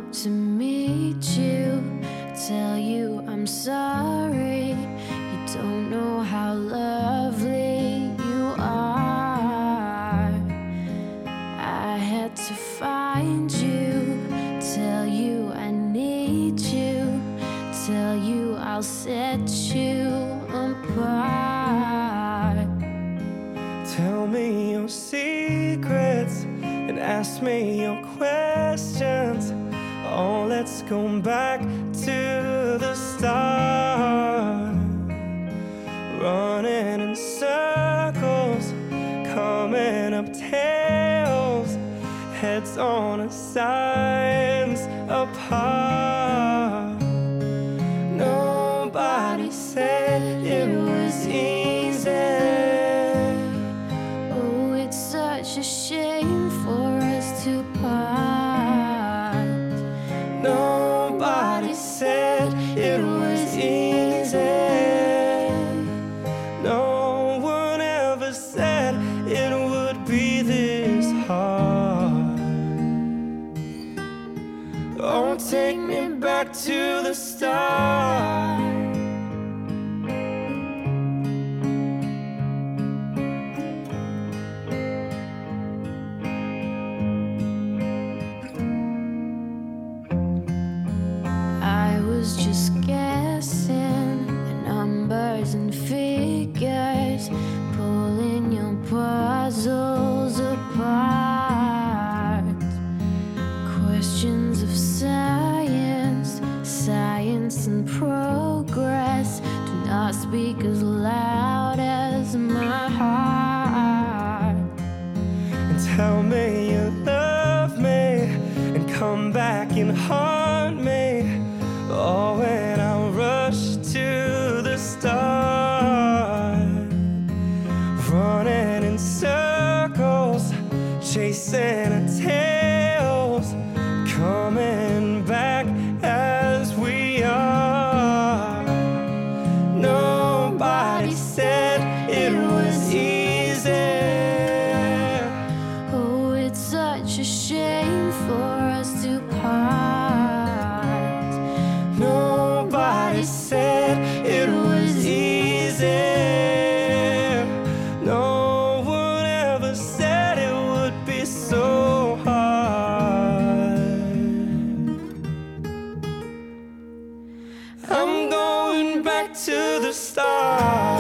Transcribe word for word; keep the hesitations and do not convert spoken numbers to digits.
up to meet you, tell you I'm sorry. You don't know how lovely you are. I had to find you, tell you I need you, tell you I'll set you apart. Tell me your secrets and ask me your questions. Oh, let's go back to the start. Running in circles, coming up tails, heads on our sides apart. Nobody said it was easy. Oh, it's such a shame for us to part. Nobody said it was easy. No one ever said it would be this hard. Oh, take me back to the start. I was just guessing at numbers and figures, pulling your puzzles apart. Questions of science, science and progress do not speak as loud as my heart. And tell me you love me and come back and haunt me. Oh, when I rush to the start, running in circles, chasing our tails, coming back as we are. Nobody said it was easy. Oh, it's such a shame for us to part. Nobody said it was easy. No one ever said it would be so hard. I'm going back to the start.